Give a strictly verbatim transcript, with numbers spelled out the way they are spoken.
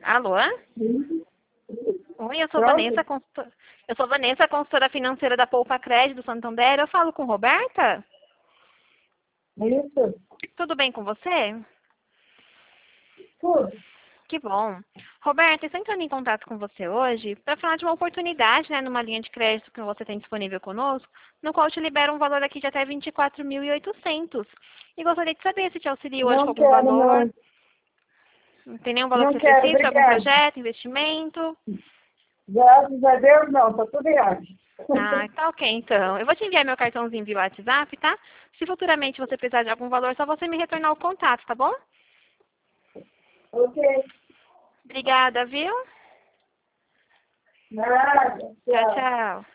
Alô? Sim. Oi, eu sou Pronto. Vanessa, consultora, eu sou Vanessa, consultora financeira da Poupa Crédito do Santander. Eu falo com Roberta? Isso. Tudo bem com você? Tudo. Que bom. Roberta, estou entrando em contato com você hoje para falar de uma oportunidade, né, numa linha de crédito que você tem disponível conosco, no qual te libera um valor aqui de até vinte e quatro mil e oitocentos. E gostaria de saber se te auxilia hoje com Não algum quero, valor. não. Não tem nenhum valor que Não você quero, precise para algum obrigada. projeto, investimento? Graças a Deus, não. Tá tudo em ordem. Ah, tá ok, então. Eu vou te enviar meu cartãozinho via WhatsApp, tá? Se futuramente você precisar de algum valor, é só você me retornar o contato, tá bom? Ok. Obrigada, viu? Nada. Tchau, Tchau. tchau.